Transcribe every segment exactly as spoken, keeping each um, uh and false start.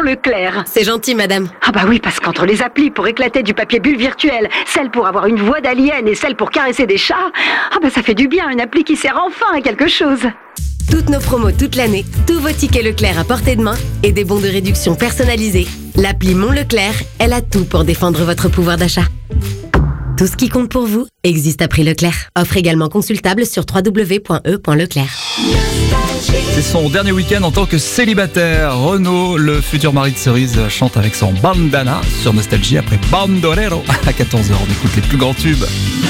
Leclerc. C'est gentil, madame. Ah bah oui, parce qu'entre les applis pour éclater du papier bulle virtuel, celle pour avoir une voix d'alien et celle pour caresser des chats, ah bah ça fait du bien, une appli qui sert enfin à quelque chose. Toutes nos promos toute l'année, tous vos tickets Leclerc à portée de main et des bons de réduction personnalisés. L'appli Mon Leclerc, elle a tout pour défendre votre pouvoir d'achat. Tout ce qui compte pour vous existe à prix Leclerc. Offre également consultable sur w w w point e point leclerc. C'est son dernier week-end en tant que célibataire. Renaud, le futur mari de Cerise, chante avec son bandana sur Nostalgie après Bandolero. À quatorze heures, on écoute les plus grands tubes.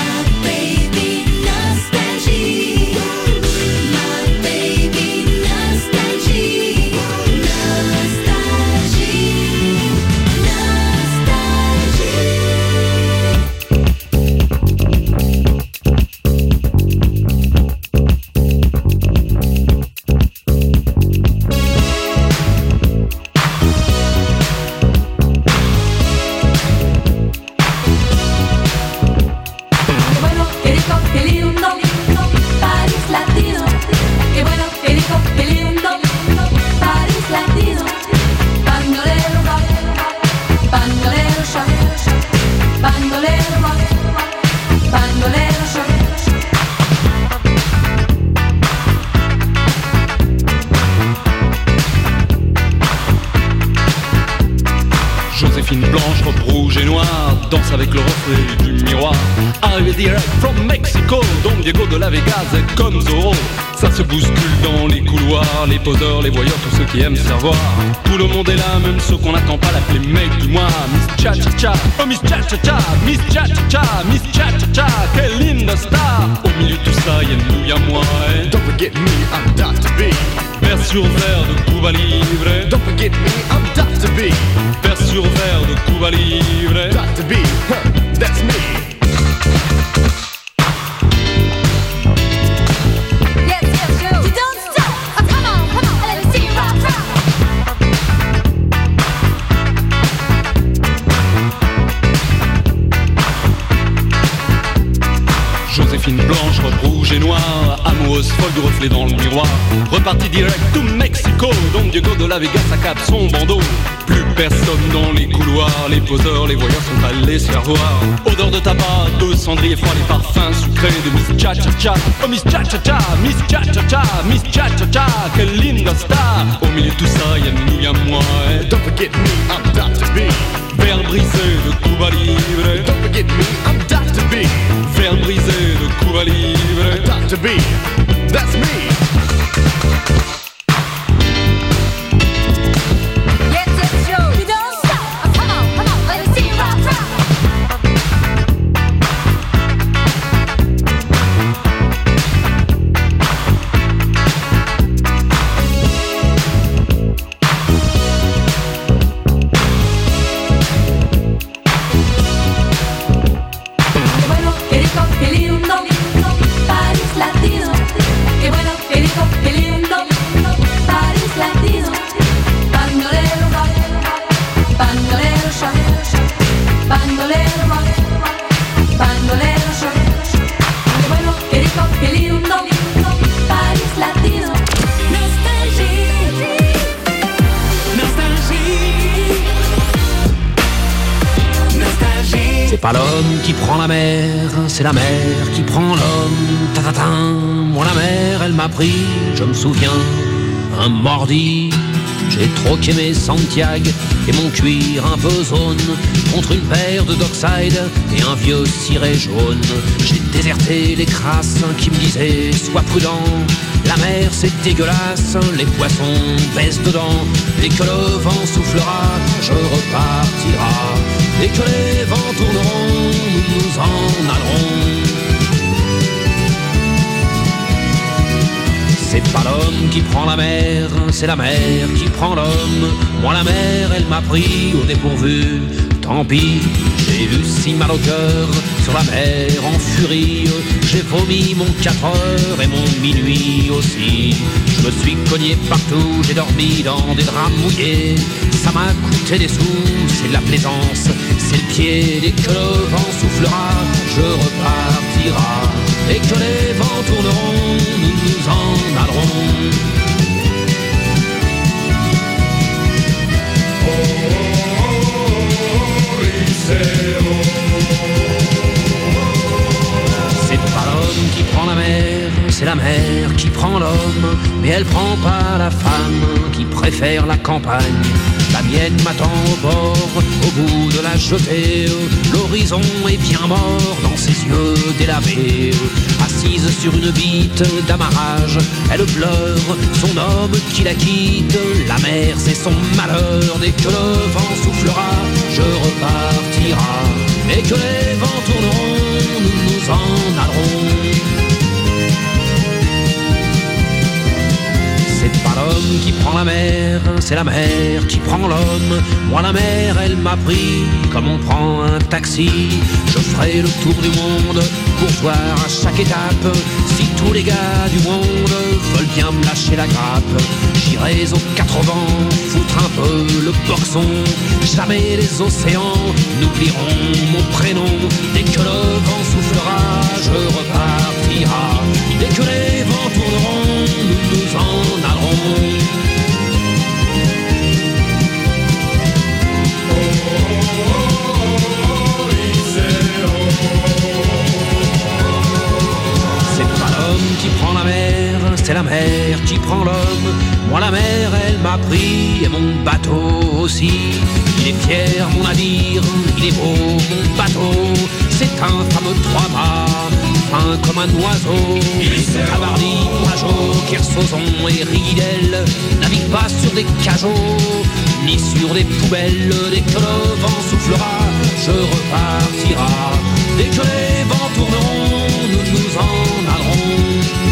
Joséphine blanche, robe rouge et noire, danse avec le reflet du miroir. Arrivé direct from Mexico, Don Diego de la Vegas est comme Zorro. Ça se bouscule dans les couloirs, les poseurs, les voyeurs, tous ceux qui aiment se faire voir. Tout le monde est là, même ceux qu'on n'attend pas, l'appeler mec du mois. Miss Cha Cha Cha, oh Miss Cha Cha Cha, Miss Cha Cha Cha, Miss Cha Cha Cha, quelle linda star. Au milieu de tout ça, y'a nous, y'a moi. Et don't forget me, I'm Doctor B. Vers sur verre de Cuba Libre. Don't forget me, I'm Doctor B. Vers sur verre de Cuba Libre. Doctor B, huh, that's me. Joséphine blanche, robe rouge et noire, amoureuse folle du reflet dans le miroir. Reparti direct to Mexico, Don Diego de la Vegas accable son bandeau. Plus personne dans les couloirs, les poseurs, les voyeurs sont allés se faire voir. Odeur de tabac, de cendrier froid, les parfums sucrés de Miss Cha Cha Cha. Oh Miss Cha Cha Cha, Miss Cha Cha Cha, Miss Cha Cha Cha, quelle linda star. Au milieu de tout ça, y'a nous, y'a moi. Et don't forget me, I'm Doctor B. Verre brisé de Cuba Libre. Don't forget me, I'm Doctor B. Verre brisé de Cuba Libre. Doctor B, that's me. C'est pas l'homme qui prend la mer, c'est la mer qui prend l'homme. Ta-ta-ta, moi la mer, elle m'a pris, je me souviens, un mordi. J'ai troqué mes Santiago et mon cuir un peu zone contre une paire de Dockside et un vieux ciré jaune. J'ai déserté les crasses qui me disaient sois prudent, la mer c'est dégueulasse, les poissons baissent dedans. Dès que le vent soufflera, je repartira. Dès que les vents tourneront, nous nous en allerons. C'est pas l'homme qui prend la mer, c'est la mer qui prend l'homme. Moi la mer, elle m'a pris au dépourvu. Tant pis, j'ai eu si mal au cœur sur la mer en furie. J'ai vomi mon quatre heures et mon minuit aussi. Je me suis cogné partout, j'ai dormi dans des draps mouillés. Ça m'a coûté des sous, c'est de la plaisance, c'est le pied. Dès que le vent soufflera, je repartira. Dès que les vents tourneront, nous nous en allerons. vers la campagne. La mienne m'attend au bord, au bout de la jetée. L'horizon est bien mort dans ses yeux délavés. Assise sur une bite d'amarrage, elle pleure son homme qui la quitte. La mer c'est son malheur, dès que le vent soufflera, je repartira. Dès que les vents tourneront, nous nous en allerons. C'est pas l'homme qui prend la mer, c'est la mer qui prend l'homme. Moi la mer elle m'a pris comme on prend un taxi. Je ferai le tour du monde pour voir à chaque étape si tous les gars du monde veulent bien me lâcher la grappe. J'irai aux quatre vents foutre un peu le boxon. Jamais les océans n'oublieront mon prénom. Dès que le vent soufflera, je repartira. Dès que les vents tourneront, nous nous en allerons. C'est pas l'homme qui prend la mer, c'est la mer qui prend l'homme. Moi la mer elle m'a pris et mon bateau aussi. Il est fier mon navire, il est beau mon bateau. C'est un fameux trois-mâts, fin comme un oiseau. Cabardi, Pajot, Kersozon et Ridel navigue pas sur des cajots, ni sur des poubelles. Dès que le vent soufflera, je repartira. Dès que les vents tourneront, nous nous en allerons.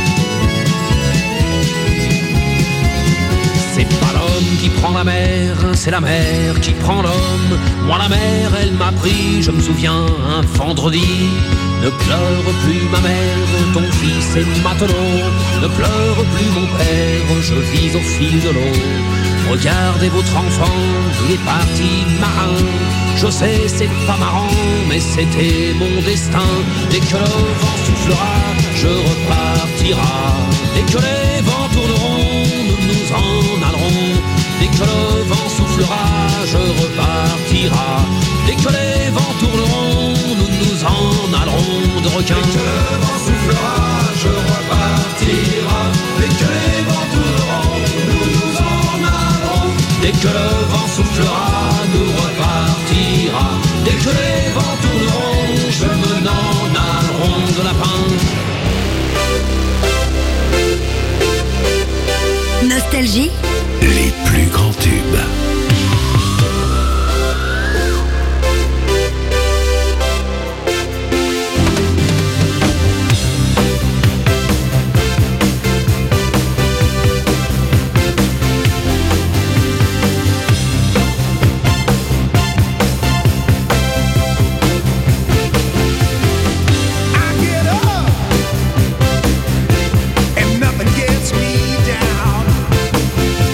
C'est pas l'homme qui prend la mer, c'est la mer qui prend l'homme. Moi la mer elle m'a pris, je me souviens, un vendredi. Ne pleure plus ma mère, ton fils est matelot. Ne pleure plus mon père, je vis au fil de l'eau. Regardez votre enfant, il est parti marin. Je sais c'est pas marrant, mais c'était mon destin. Dès que le vent soufflera, je repartira. Dès que les vents tourneront, nous nous en allerons. Dès que le vent soufflera, je repartira. Dès que les vents tourneront, nous nous en allerons de requins. Dès que le vent soufflera, je repartira. Dès que les vents tourneront, nous nous en allerons. Dès que le vent soufflera, nous repartira. Dès que les vents tourneront, je me n'en allerons de lapin. Nostalgie, les plus grands tubes. Nothing gets me down.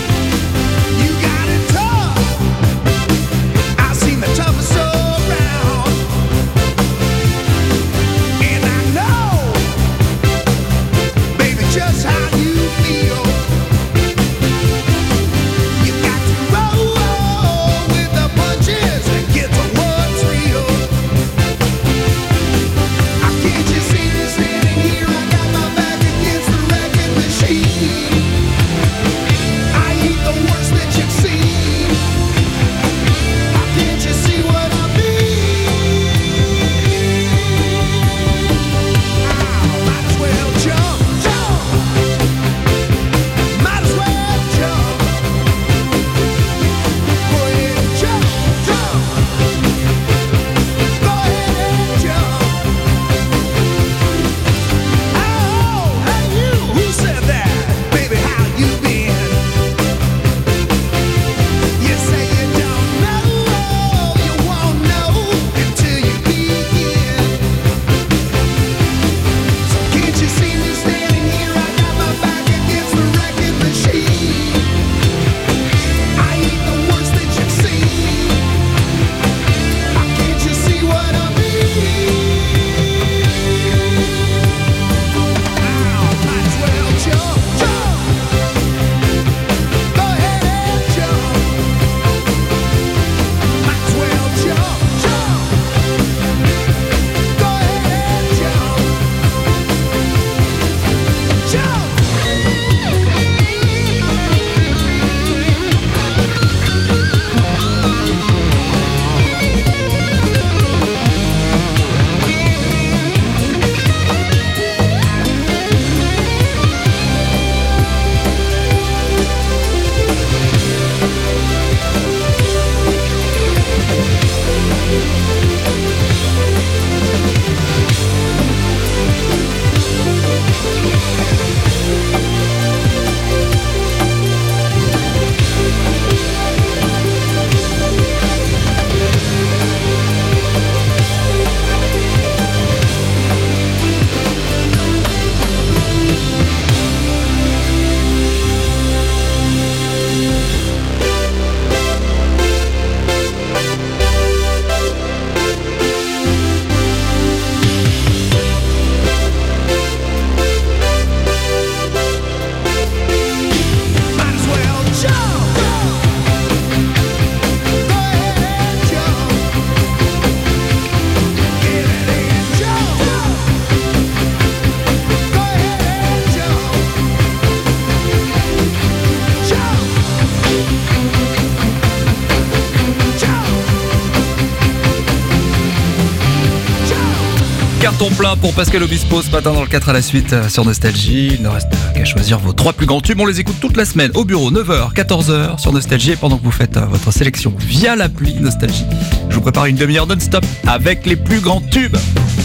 carton plein pour Pascal Obispo ce matin dans le quatre à la suite sur Nostalgie. Il ne reste qu'à choisir vos trois plus grands tubes. On les écoute toute la semaine au bureau, neuf heures, quatorze heures sur Nostalgie. Et pendant que vous faites votre sélection via l'appli Nostalgie, je vous prépare une demi-heure non-stop avec les plus grands tubes.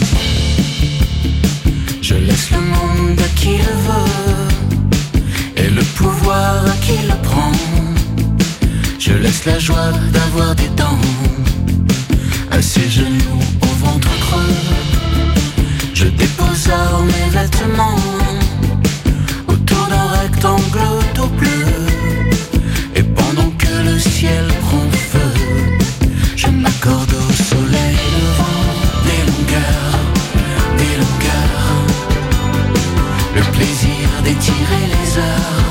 Je laisse le monde à qui le veut et le pouvoir à qui le prend. Je laisse la joie d'avoir des dents à ses genoux au ventre creux. Je dépose alors mes vêtements autour d'un rectangle tout bleu. Et pendant que le ciel prend feu, je m'accorde au soleil levant des longueurs, des longueurs. Le plaisir d'étirer les heures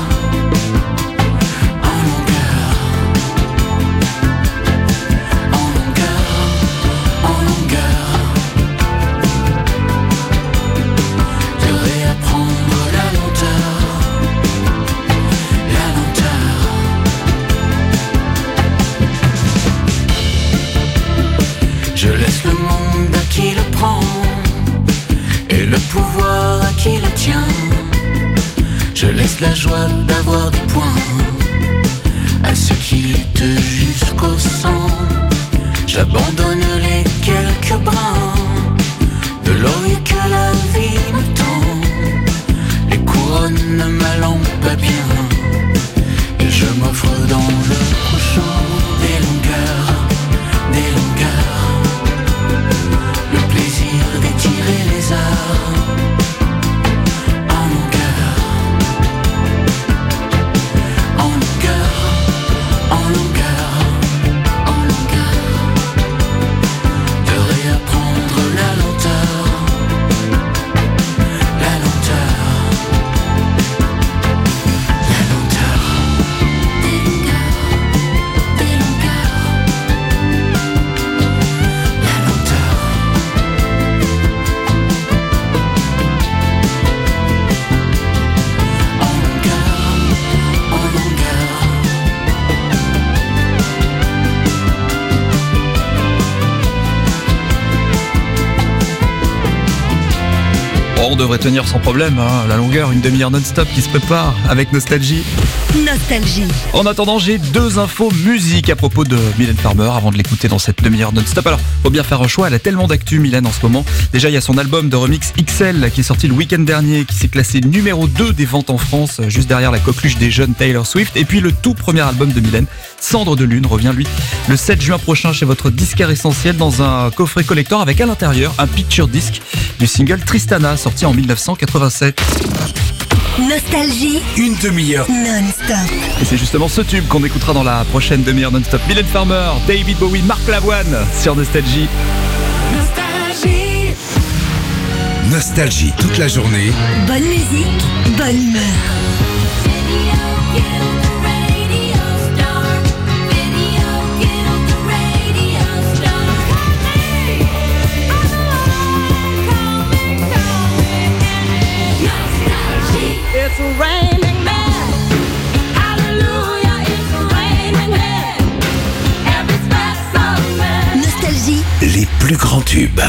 en longueur, en longueur, en longueur. De réapprendre la lenteur, la lenteur. Je laisse le monde à qui le prend et le pouvoir à qui le tient. Je laisse la joie d'avoir des points à ceux qui luttent jusqu'au sang. J'abandonne les quelques brins de l'œil que la vie me tend. Les couronnes ne m'allant pas bien et je m'offre dans le prochain des longueurs, des longueurs. Le plaisir d'étirer les arts en longueur, en longueur, en longueur, en longueur. De réapprendre la lenteur, la lenteur, la lenteur. Des longueurs, des longueurs, la lenteur. En longueur, en longueur. On devrait tenir sans problème, hein. La longueur, une demi-heure non-stop qui se prépare avec Nostalgie. Nostalgie. En attendant, j'ai deux infos musique à propos de Mylène Farmer avant de l'écouter dans cette demi-heure non-stop. Alors, faut bien faire un choix, elle a tellement d'actu, Mylène, en ce moment. Déjà, il y a son album de remix X L qui est sorti le week-end dernier, qui s'est classé numéro deux des ventes en France, juste derrière la coqueluche des jeunes Taylor Swift. Et puis, le tout premier album de Mylène, Cendre de Lune, revient, lui, le sept juin prochain chez votre disquaire essentiel dans un coffret collector avec à l'intérieur un picture disc du single Tristana, sorti en dix-neuf cent quatre-vingt-sept. Nostalgie. Une demi-heure. Non-stop. Et c'est justement ce tube qu'on écoutera dans la prochaine demi-heure non-stop. Mylène Farmer, David Bowie, Marc Lavoine sur Nostalgie. Nostalgie. Nostalgie toute la journée. Bonne musique, bonne humeur. It's raining men. Hallelujah, it's raining men. Every special man. Nostalgie. Les plus grands tubes.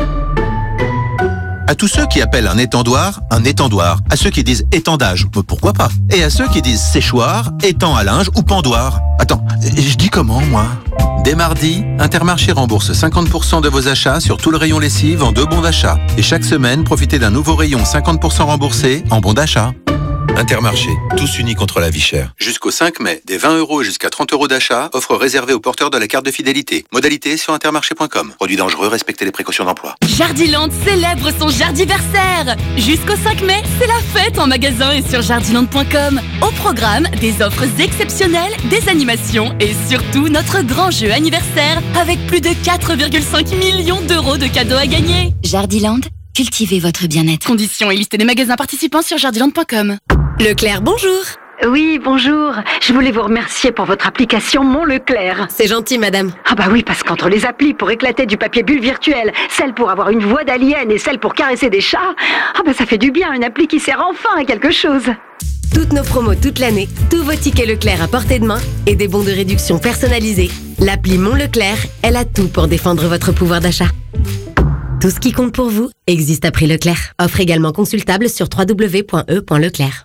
À tous ceux qui appellent un étendoir un étendoir, à ceux qui disent étendage, pourquoi pas, et à ceux qui disent séchoir, étang à linge ou pendoir. Attends, je dis comment moi ? Dès mardi, Intermarché rembourse cinquante pour cent de vos achats sur tout le rayon lessive en deux bons d'achat. Et chaque semaine, profitez d'un nouveau rayon cinquante pour cent remboursé en bons d'achat. Intermarché, tous unis contre la vie chère. Jusqu'au cinq mai, des vingt euros et jusqu'à trente euros d'achat, offre réservée aux porteurs de la carte de fidélité. Modalité sur intermarché point com. Produit dangereux, respectez les précautions d'emploi. Jardiland célèbre son Jardiversaire. Jusqu'au cinq mai, c'est la fête en magasin et sur jardiland point com. Au programme, des offres exceptionnelles, des animations et surtout notre grand jeu anniversaire avec plus de quatre virgule cinq millions d'euros de cadeaux à gagner. Jardiland, cultivez votre bien-être. Conditions et liste des magasins participants sur jardiland point com. Leclerc, bonjour. Oui, bonjour. Je voulais vous remercier pour votre application Mon Leclerc. C'est gentil, madame. Ah bah oui, parce qu'entre les applis pour éclater du papier bulle virtuel, celle pour avoir une voix d'alien et celle pour caresser des chats, ah bah ça fait du bien, une appli qui sert enfin à quelque chose. Toutes nos promos toute l'année, tous vos tickets Leclerc à portée de main et des bons de réduction personnalisés. L'appli Mon Leclerc, elle a tout pour défendre votre pouvoir d'achat. Tout ce qui compte pour vous existe à prix Leclerc. Offre également consultable sur w w w point e point leclerc.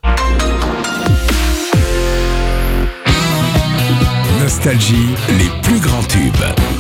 Nostalgie, les plus grands tubes.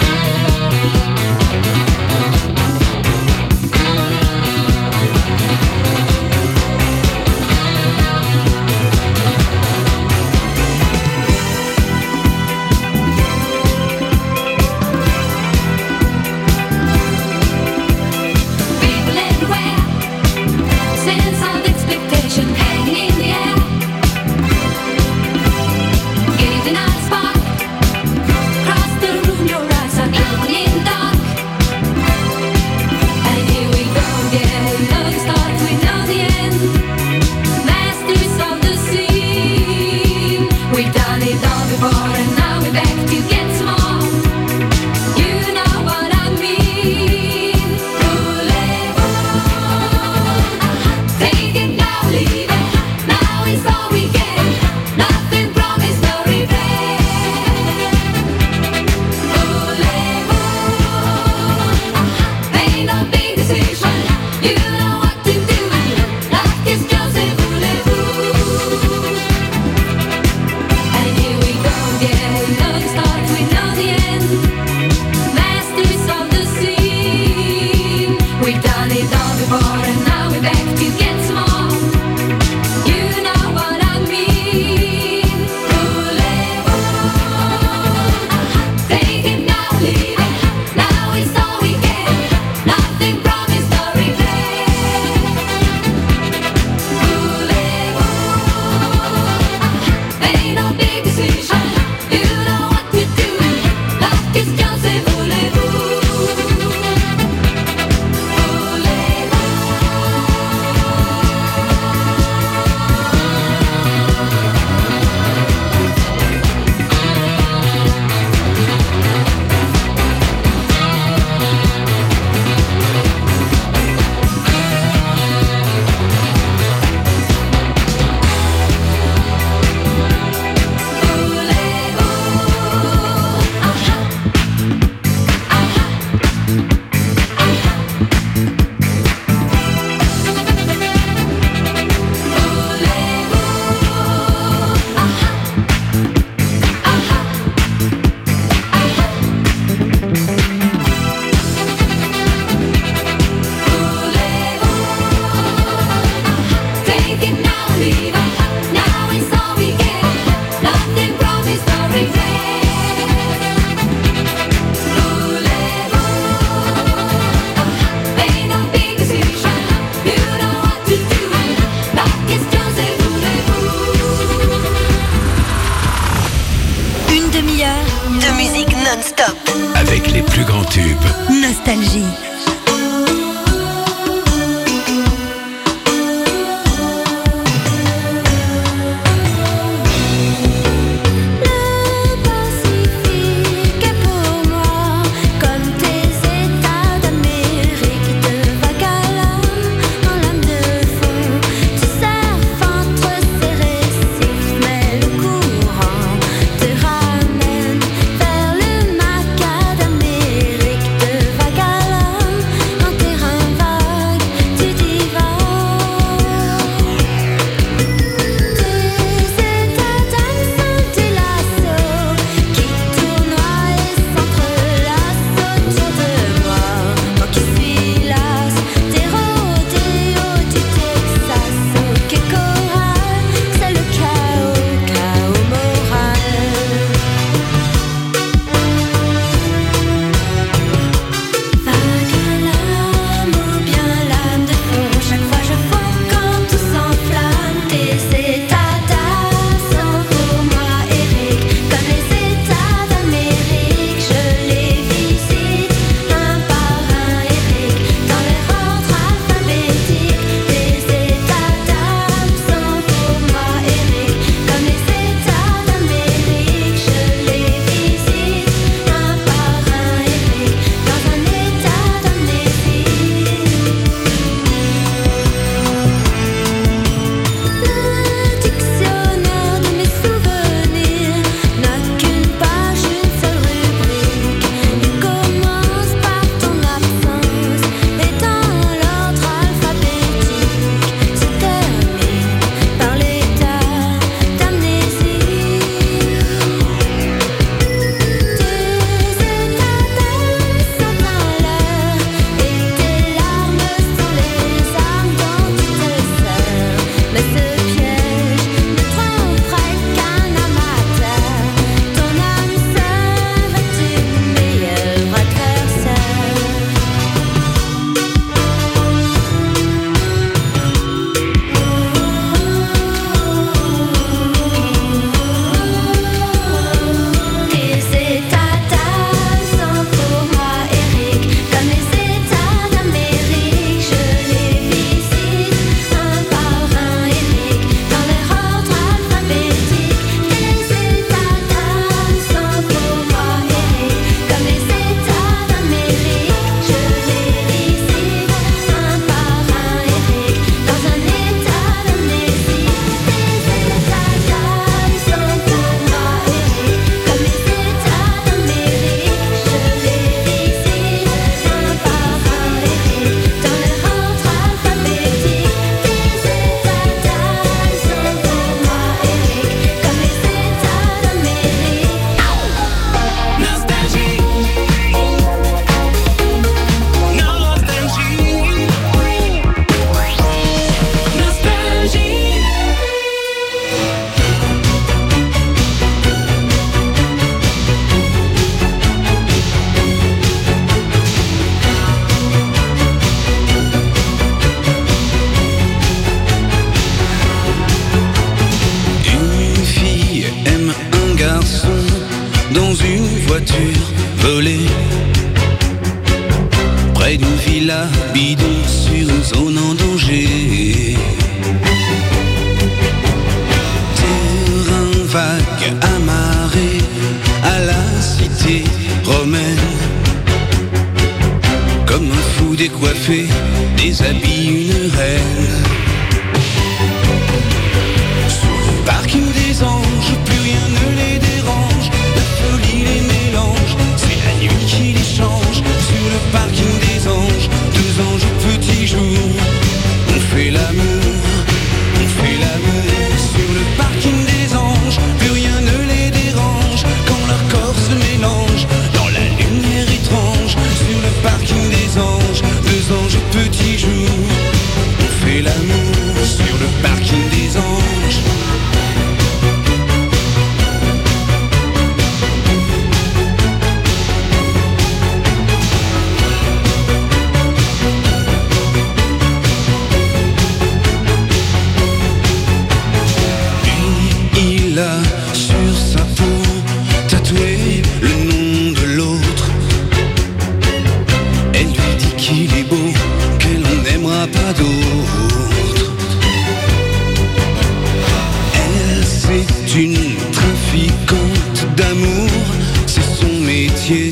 Avec les plus grands tubes. Nostalgie. Vers le macadam, Amérique de Vagalam. promène comme un fou décoiffé, déshabille une reine. Sur le parking des anges, plus rien ne les dérange, la folie les mélange, c'est la nuit qui les change. Sur le parking des anges, deux anges au petit jour, on fait l'amour, on fait l'amour. Sur le parking des anges, plus rien ne les dérange, quand leur corps se mélange dans la lumière étrange. Sur le parking des anges, deux anges au petit jour, on fait l'amour. Sur le parking des anges. Il a sur sa peau tatoué le nom de l'autre. Elle lui dit qu'il est beau, qu'elle n'aimera pas d'autre. Elle, c'est une trafiquante d'amour, c'est son métier.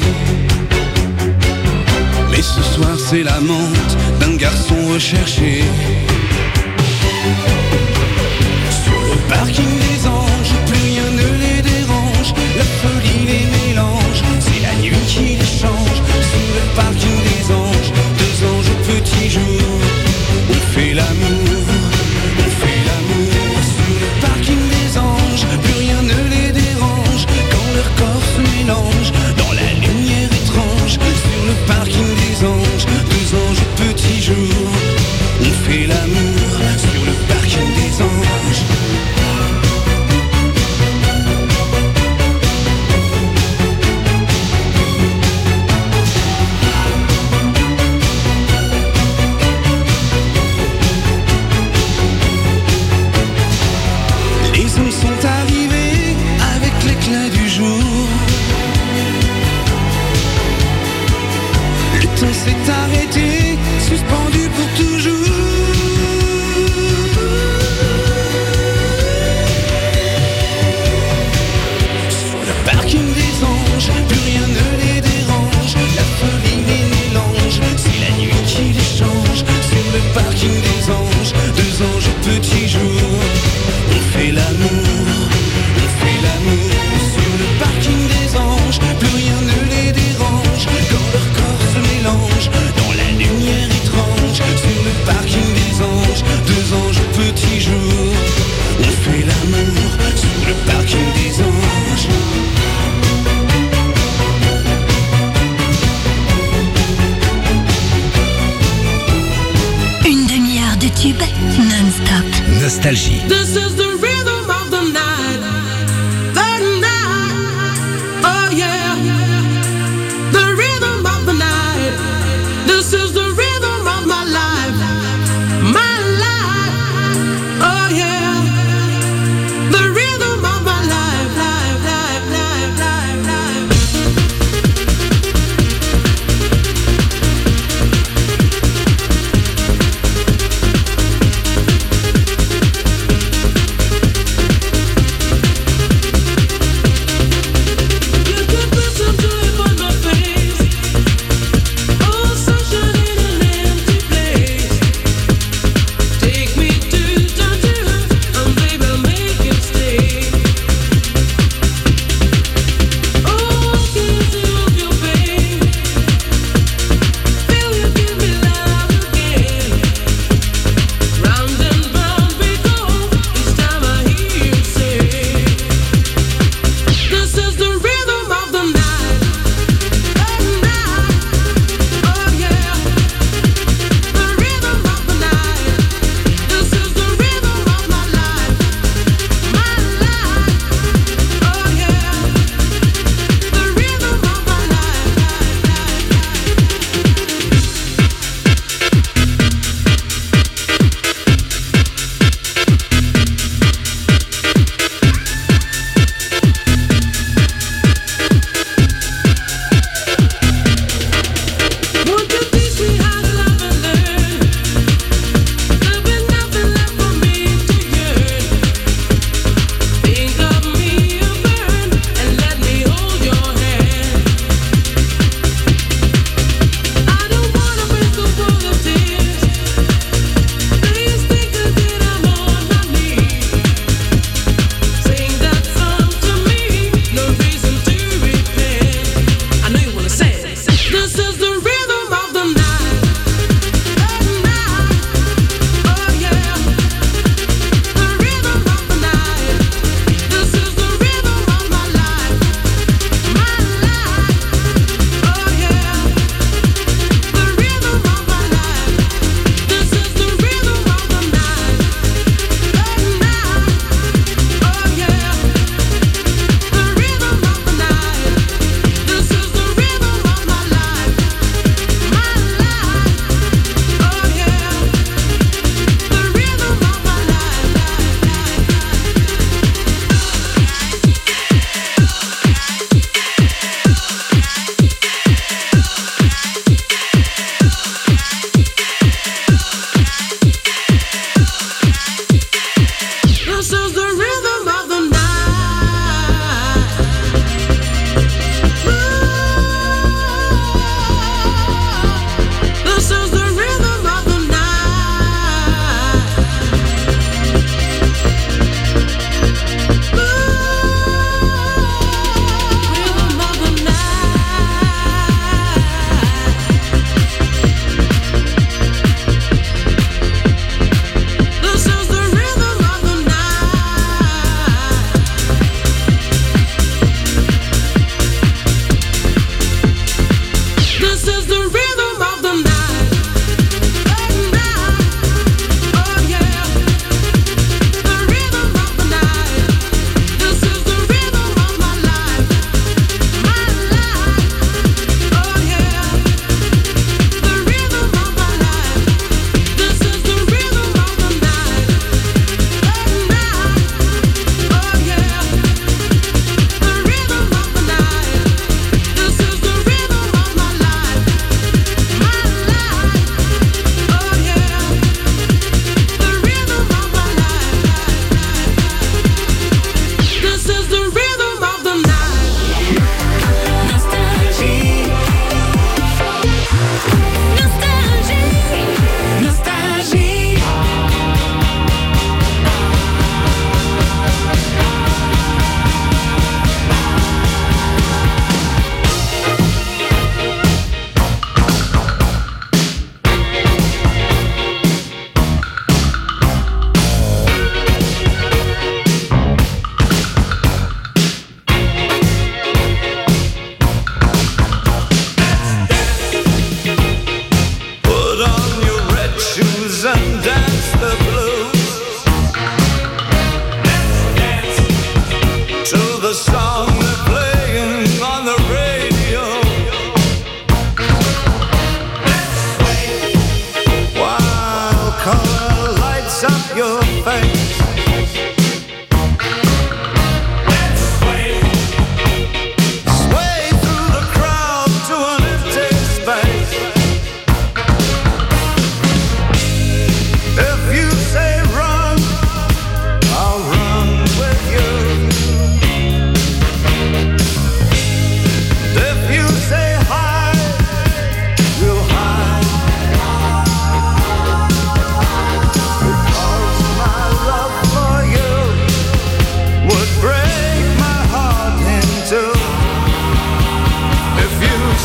Mais ce soir c'est l'amante d'un garçon recherché. Sur le parking des anges, plus rien ne les dérange, la folie les mélange, c'est la nuit qui les change. Sur le parking des anges, deux anges au petit jour, on fait l'amour, on fait l'amour. Sur le parking des anges, plus rien ne les dérange, quand leur corps se mélange dans la lumière étrange. Sur le parking des anges, deux anges au petit jour, on fait l'amour. Sur le parking des anges. Les hommes sont arrivés avec l'éclat du jour. Le temps s'est arrêté, suspendu pour toujours. Sur le parking des anges, plus rien ne les dérange, la folie les mélange, c'est la nuit qui les change. Sur le parking des anges, deux anges au petit jour, on fait l'amour, on fait l'amour. Sur le parking des anges, plus rien ne les dérange, quand leur corps se mélange dans la lumière étrange. Sur le parking des anges, deux anges au petit jour, on fait l'amour. Sur le parking des anges. Une demi-heure de tube non-stop. Nostalgie. This is the rhythm of the night, the night, oh yeah, the rhythm of the night. This is the rhythm of my life, my life, oh yeah, the rhythm of my life, life, life, life, life, life.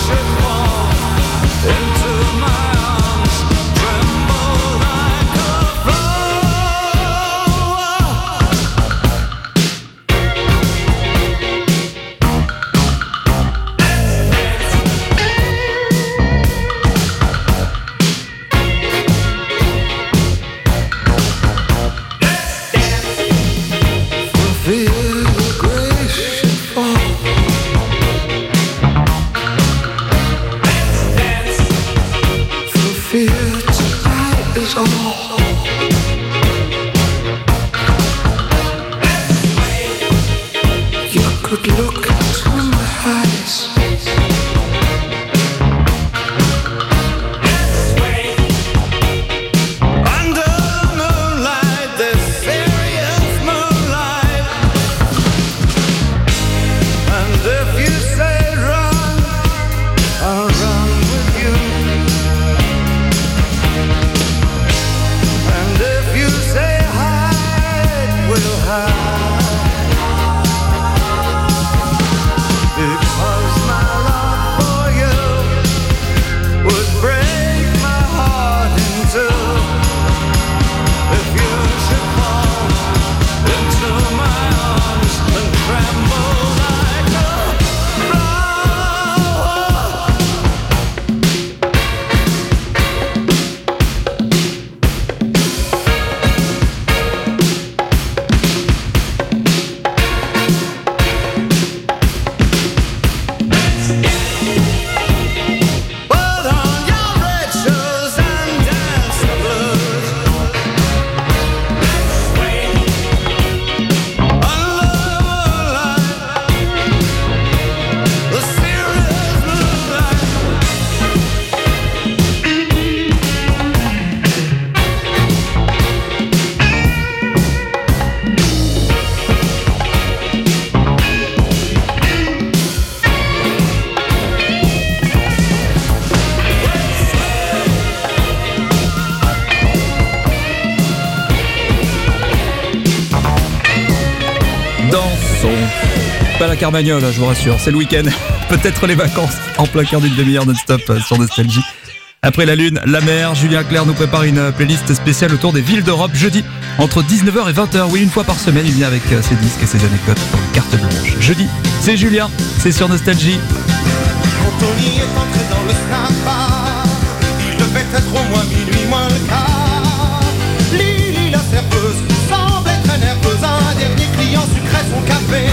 Pas la Carmagnole, je vous rassure, c'est le week-end. Peut-être les vacances, en plein cœur d'une demi-heure non-stop sur Nostalgie. Après la lune, la mer, Julien Clerc nous prépare une playlist spéciale autour des villes d'Europe jeudi entre dix-neuf heures et vingt heures. Oui, une fois par semaine, il vient avec ses disques et ses anecdotes dans une carte blanche. Jeudi, c'est Julien, c'est sur Nostalgie. Quand Tony est entré dans le snack-bar, il devait être au moins minuit moins le quart. Lily, la serveuse, semblait très nerveuse. Un dernier client sucrait son café.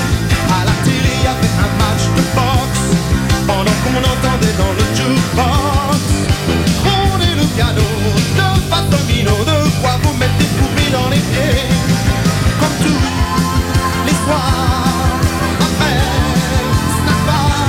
À la télé, il y avait un match de boxe pendant qu'on entendait dans le jukebox trôner le piano de Fat Domino. De quoi vous mettre des poupées dans les pieds. Comme tous les soirs après snack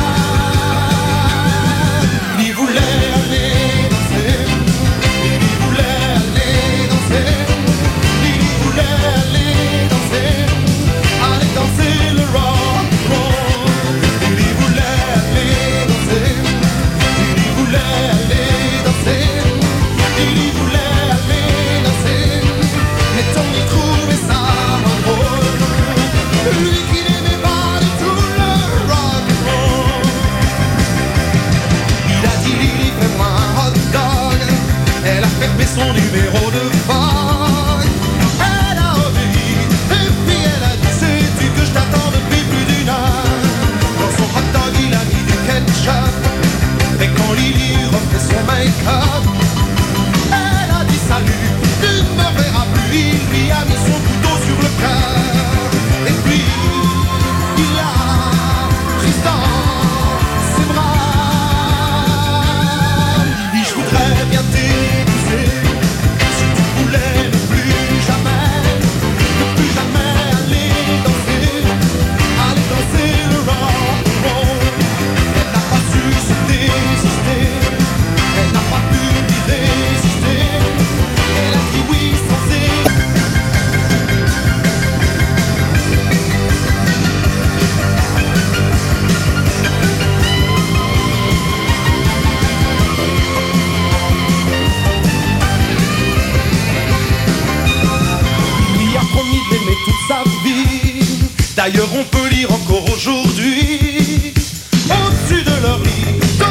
bar, il voulait aller danser, il voulait aller danser, il voulait aller danser, aller danser le rock roll. Il voulait aller danser, il voulait aller danser, il voulait aller danser, mais Tony trouvait ça moins drôle. Lui qui n'aimait pas du tout le rock roll. Il a dit Lily, fais-moi un hot dog. Elle a fermé son numéro de Vogue. Elle a obéi, et puis elle a dit sais-tu que je t'attends depuis plus d'une heure. Dans son hot dog il a mis du ketchup. Et quand Lily refait son make-up, elle a dit salut, tu ne me verras plus. Il lui a mis son couteau sur le cœur. Et puis il a pris dans ses bras. Il dit je voudrais bien t'épouser. Si tu voulais ne plus jamais, ne plus jamais aller danser, aller danser le rock roll. Elle n'a pas su se désister, elle n'a pas pu y résister. Elle a dit oui sans hésiter. Il lui a promis de l'aimer toute sa vie. D'ailleurs on peut lire encore aujourd'hui, au-dessus de leur lit, de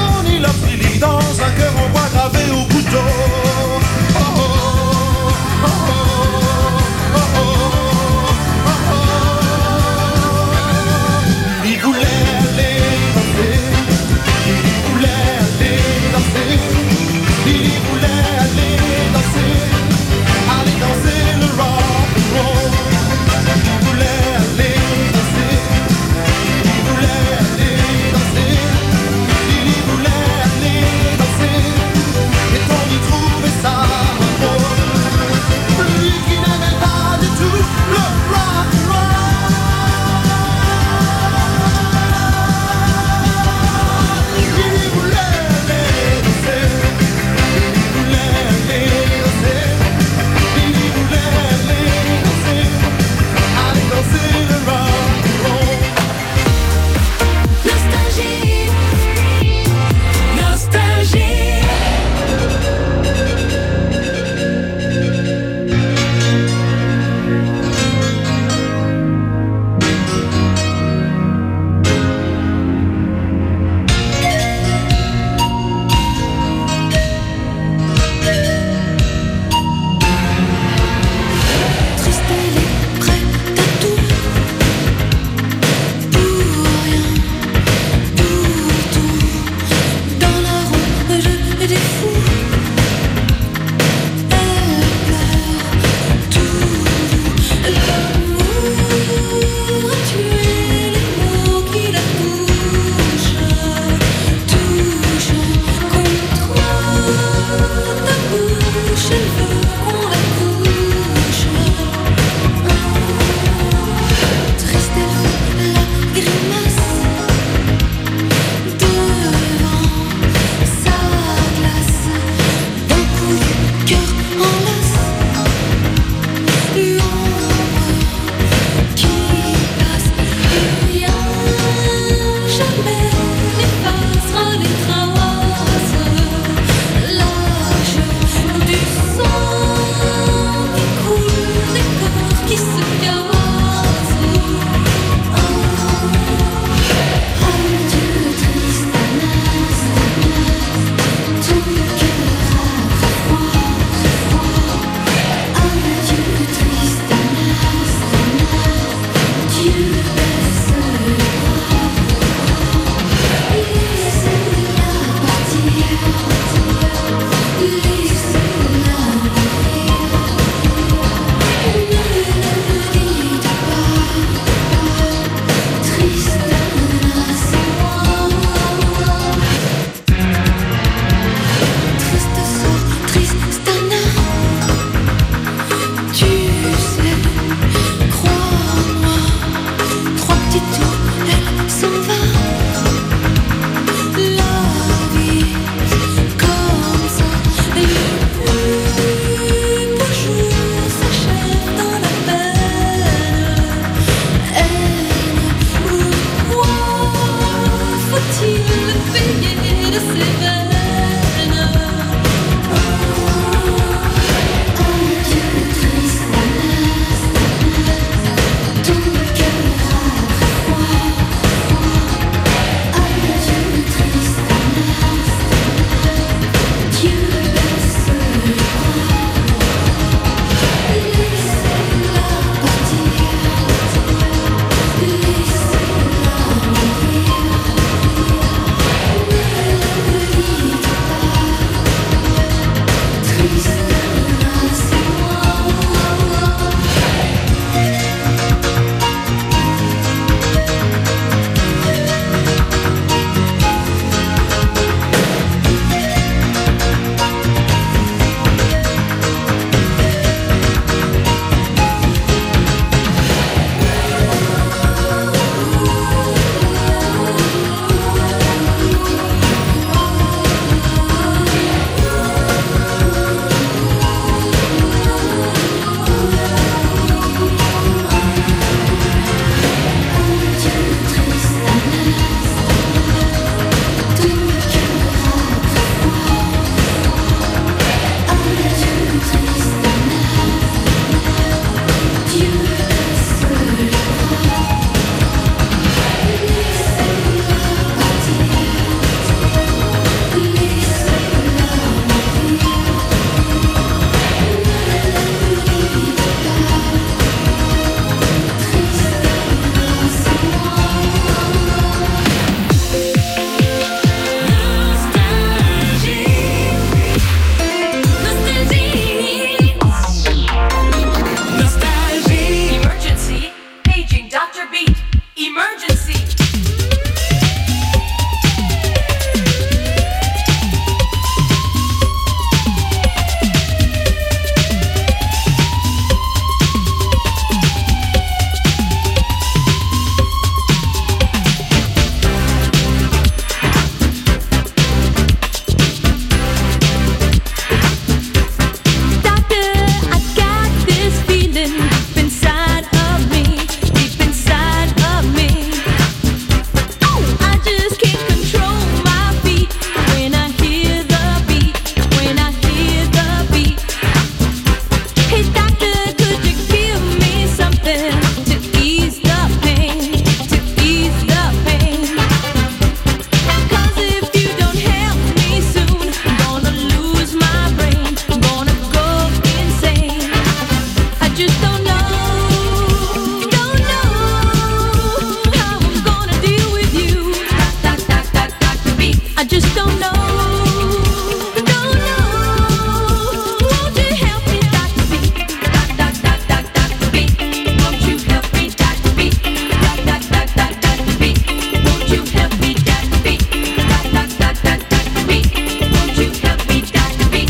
I just don't know. Don't know. Won't you help me, Doctor B? Doc, doc, doc, doc, Doctor B. Won't you help me, Doctor B? Doc, doc, doc, doc, Doctor B. Won't you help me, Doctor B? Doc, doc, doc, doc, Doctor B. Won't you help me, Doctor B?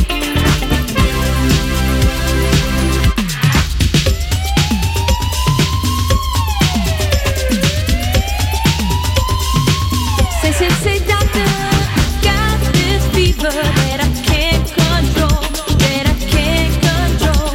Say, say, say, doctor, got this fever that I can't control, that I can't control.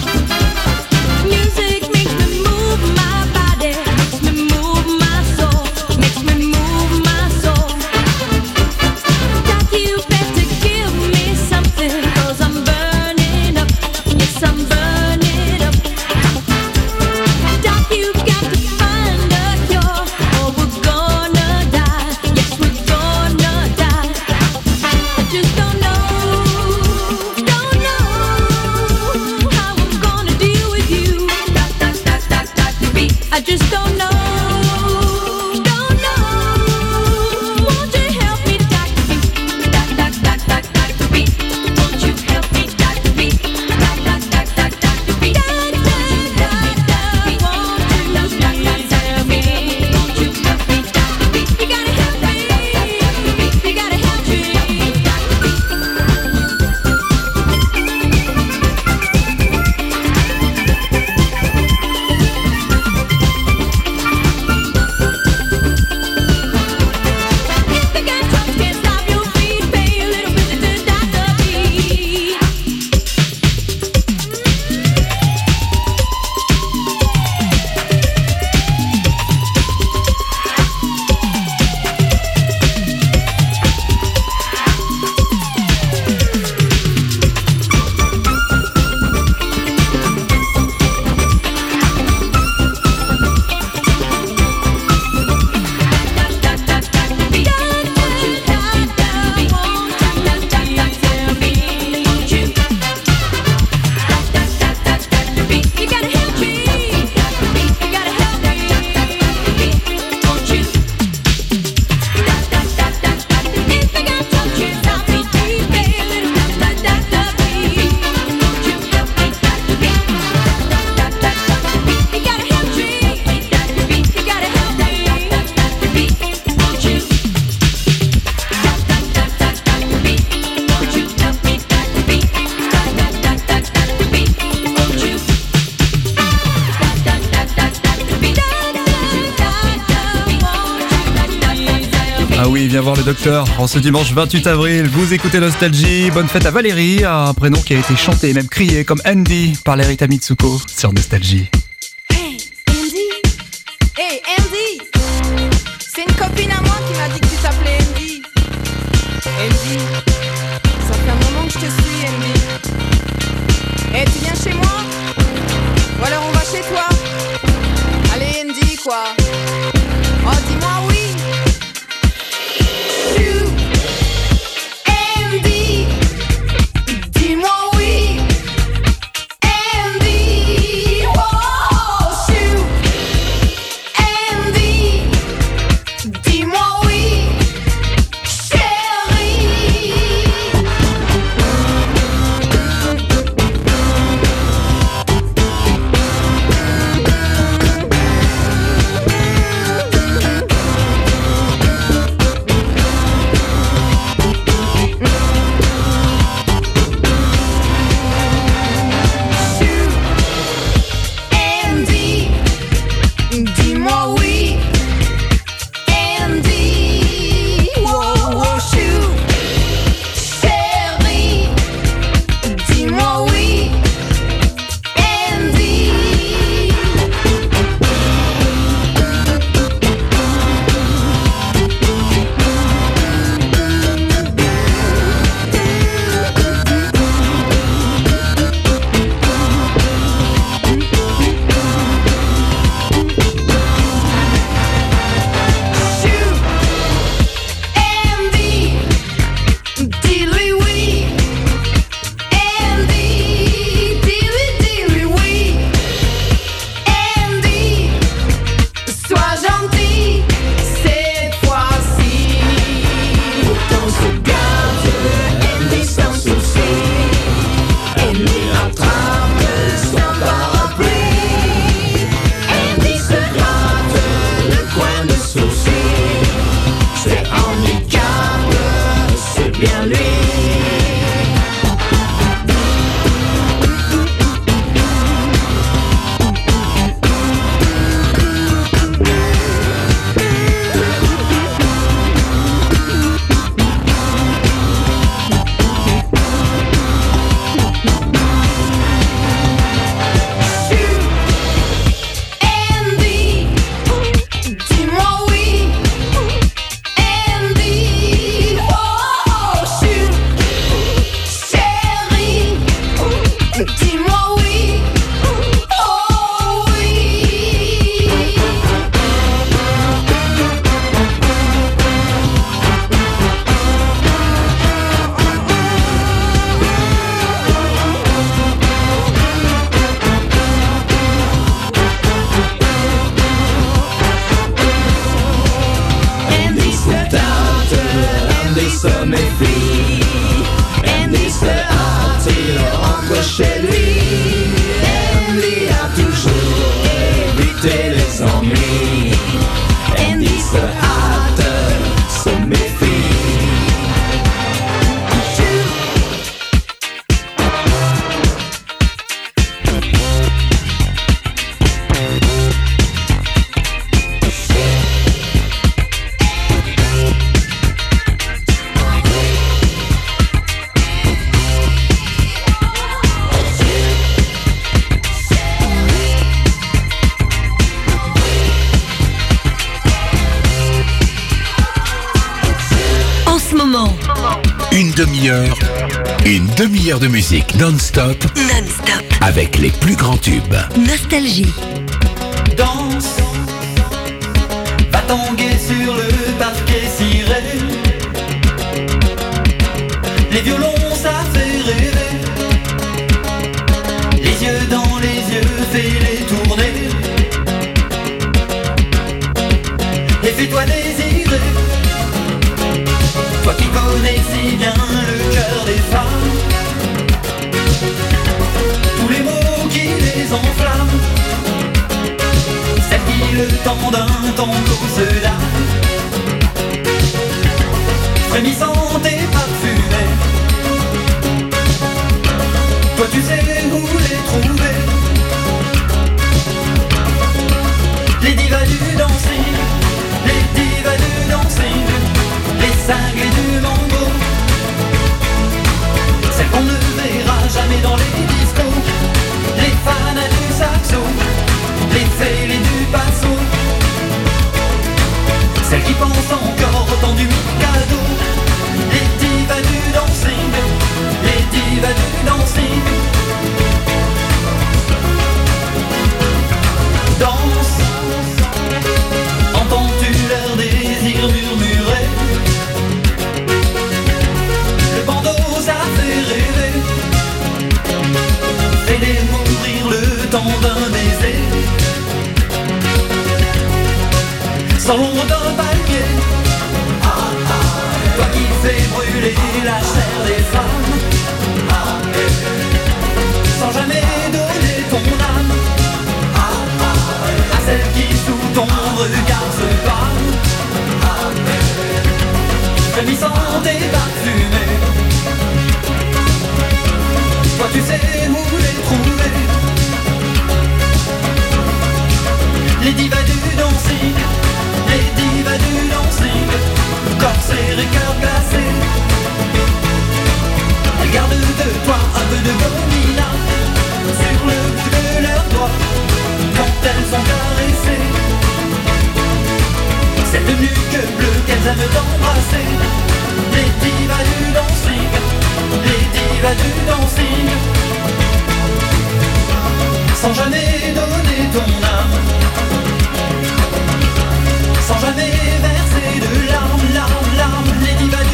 Music makes me move my body, makes me move my soul, makes me move my soul. Doc, you better give me something, 'cause I'm burning up, yes, I'm burning up. Doc, you got to find a cure, or we're gonna die, yes, we're gonna die. I just don't know, don't know how I'm gonna deal with you. Doc, doc, doc, doc, Doctor B. I just don't know, don't know. Won't you help me, Doctor B? Doc, doc, doc, doc, Doctor B. Won't you help me, Doctor B? Doc, doc, doc, doc, Doctor B. Won't you help me, Doctor B? Won't you help me, Doctor B? Won't you help me, Doctor B? You gotta help me, you gotta help me, Doctor B. If the guy trucks can't stop your feet, pay a little visit to Doctor B. You gotta help me, you gotta help me, won't you? If the guy trucks can't stop your feet, pay a little visit to Doctor B. Won't you help me, Doctor B? You gotta help me, you gotta help me, Doctor B. Won't you? Doctor B, won't you help me, Doctor B? Doctor B, won't you? Ah oui, viens voir le docteur. En ce dimanche vingt-huit avril, vous écoutez Nostalgie. Bonne fête à Valérie, un prénom qui a été chanté et même crié comme Andy par Lerita Mitsuko sur Nostalgie. Hey, Andy. Hey, Andy. C'est une copine à moi qui m'a dit que tu t'appelais Andy. Andy. Ça fait un moment que je te suis, Andy. Hey, tu viens chez moi? Ou alors on va chez toi? Allez, Andy, quoi. Oh, dis-moi oui. Tu, Andy. Dis-moi oui. Andy. Oh, shoot. Andy. Dis-moi oui. Chérie. bien lui. Chez lui, Andy a toujours évité les ennuis. Andy se hâte, se méfie. Une demi-heure, une demi-heure de musique non-stop, Non-stop. avec les plus grands tubes. Nostalgie. Danse, va tanguer sur le parquet ciré. Les violons ça fait rêver. Les yeux dans les yeux, fais-les tourner. Et fais-toi désirer. Toi qui connais si bien le cœur des femmes, tous les mots qui les enflamment, celles qui le temps d'un tango se dame, frémissante et parfumée. Toi tu sais où les trouver, les divas du dancing, les divas du dancing, les cinglés du mambo, celles qu'on ne verra jamais dans les discos, les fanas du saxo, les fêlés du passo, celles qui pensent encore au temps du Mikado, les divas du dancing, les divas du dancing. Danse, entends-tu leur désir murmurer? Le bandeau ça fait rêver, fais-les mourir le temps d'un baiser, sans l'ombre d'un palmier. Toi qui fais brûler la chair des femmes, sans jamais donner ton âme à celle qui sous ton regard se parle, frémissante et parfumée. Toi tu sais où les trouver, les divas du dancing, les divas du dancing, corsaires et cœur glacé. Elles gardent de toi un peu de gomina sur le bout de leurs doigts quand elles sont caressées. Cette nuque bleue qu'elles aiment d'embrasser, les divas du dancing, les divas du dancing, sans jamais donner ton âme, sans jamais verser de larmes, larmes, larmes, les divas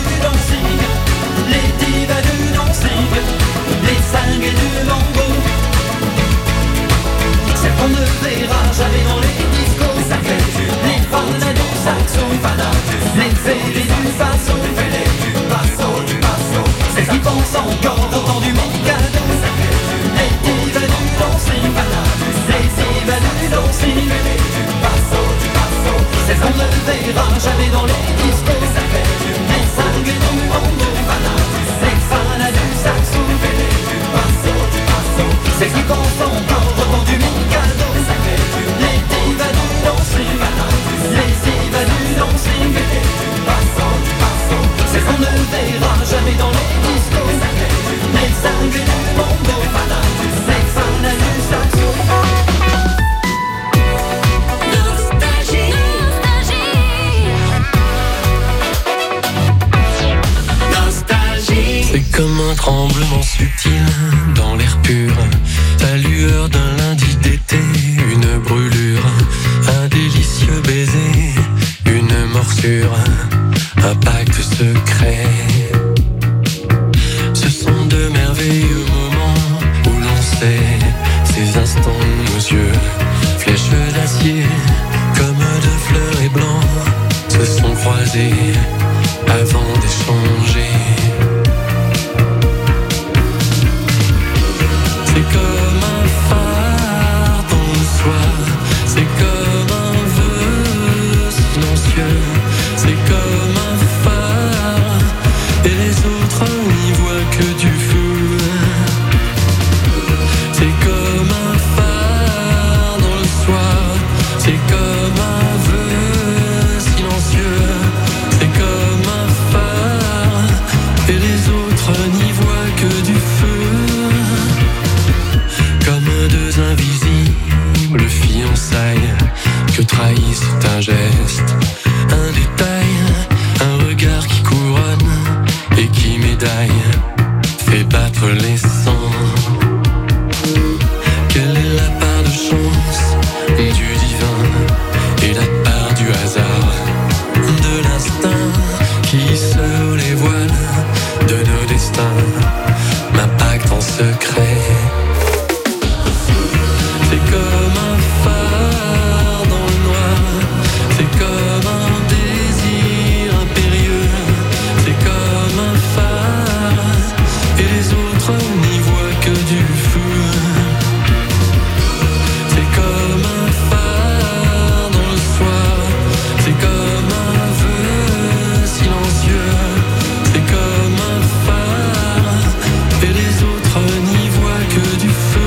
tremblement subtil dans l'air pur, ta lueur d'un lundi d'été, une brûlure, un délicieux baiser, une morsure, un pacte secret. Ce sont de merveilleux moments où l'on sait, ces instants où nos yeux, flèches d'acier, comme de fleurs et blancs, se sont croisés avant d'échanger. C'est comme un phare dans le soir, c'est comme un vœu silencieux, c'est comme un phare, et les autres n'y voient que du feu. C'est comme un phare dans le soir, c'est comme un vœu silencieux, c'est comme un phare, et les autres n'y voient que du feu. Comme deux invisibles fiançailles que trahissent un geste, un détail, un regard qui couronne et qui médaille, fait battre les sangs. Quelle est la part de chance du divin et la part du hasard, de l'instinct qui seule les voiles de nos destins, m'impacte en secret. C'est comme un phare dans le noir, c'est comme un désir impérieux, c'est comme un phare, et les autres n'y voient que du feu. C'est comme un phare dans le soir, c'est comme un vœu silencieux, c'est comme un phare, et les autres n'y voient que du feu.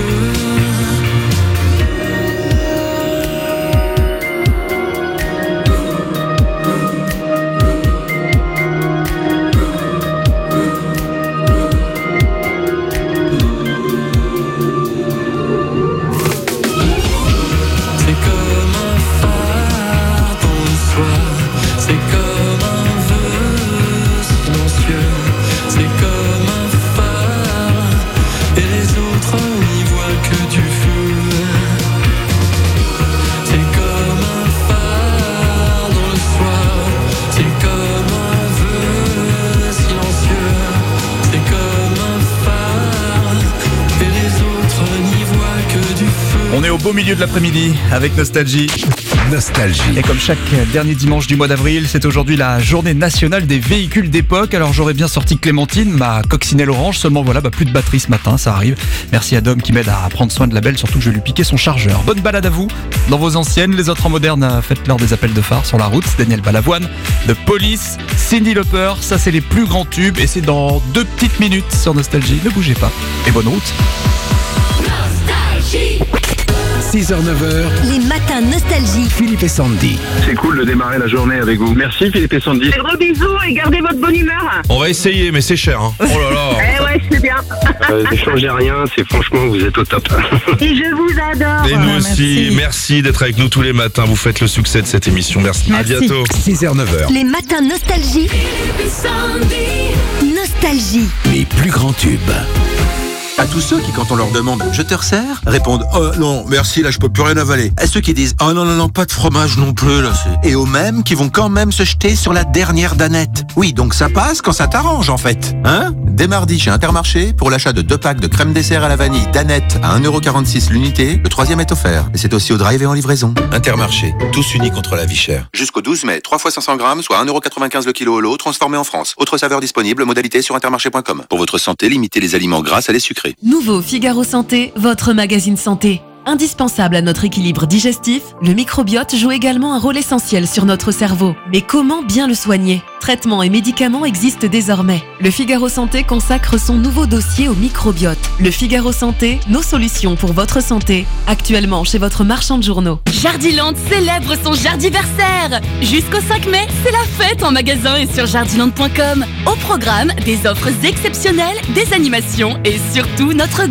C'est comme un phare dans le soir, c'est comme un vœu silencieux, c'est comme un phare, et les autres n'y voient que du feu. C'est comme un phare dans le soir, c'est comme un vœu silencieux, c'est comme un phare, et les autres n'y voient que du feu. On est au beau milieu de l'après-midi avec Nostalgie. Nostalgie. Et comme chaque dernier dimanche du mois d'avril, c'est aujourd'hui la journée nationale des véhicules d'époque. Alors j'aurais bien sorti Clémentine, ma coccinelle orange, seulement voilà, bah, plus de batterie ce matin, ça arrive. Merci à Dom qui m'aide à prendre soin de la belle, surtout que je vais lui piquer son chargeur. Bonne balade à vous, dans vos anciennes, les autres en moderne, faites-leur des appels de phare sur la route. Daniel Balavoine, The Police, Cyndi Lauper, ça c'est les plus grands tubes et c'est dans deux petites minutes sur Nostalgie, ne bougez pas. Et bonne route. six heures neuf heures, Les matins Nostalgie. Philippe et Sandy. C'est cool de démarrer la journée avec vous. Merci Philippe et Sandy. Gros bisous et gardez votre bonne humeur. On va essayer, mais c'est cher. Hein. Oh là là. Eh ouais, c'est bien. Euh, ne changez rien, c'est franchement, vous êtes au top. Et je vous adore. Et nous aussi, merci, merci d'être avec nous tous les matins. Vous faites le succès de cette émission. Merci. Merci. À bientôt. six heures neuf heures, Les matins Nostalgie. Nostalgie. les plus grands tubes. À tous ceux qui, quand on leur demande « Je te resserre ?» répondent « Oh non, merci, là je peux plus rien avaler ». À ceux qui disent « Oh non, non, non, pas de fromage non plus, là c'est... » Et aux mêmes qui vont quand même se jeter sur la dernière danette. Oui, donc ça passe quand ça t'arrange en fait. Hein ? Dès mardi chez Intermarché, pour l'achat de deux packs de crème dessert à la vanille Danette à un euro quarante-six l'unité, le troisième est offert. Et c'est aussi au drive et en livraison. Intermarché, tous unis contre la vie chère. Jusqu'au douze mai, trois fois cinq cents grammes, soit un euro quatre-vingt-quinze le kilo au lot, transformé en France. Autre saveur disponible, modalité sur intermarché point com. Pour votre santé, limitez les aliments gras à les sucrés. Nouveau Figaro Santé, votre magazine santé. Indispensable à notre équilibre digestif, le microbiote joue également un rôle essentiel sur notre cerveau. Mais comment bien le soigner ? Traitements et médicaments existent désormais. Le Figaro Santé consacre son nouveau dossier au microbiote. Le Figaro Santé, nos solutions pour votre santé. Actuellement chez votre marchand de journaux. Jardiland célèbre son Jardiversaire. Jusqu'au cinq mai, c'est la fête en magasin et sur jardiland point com. Au programme, des offres exceptionnelles, des animations et surtout notre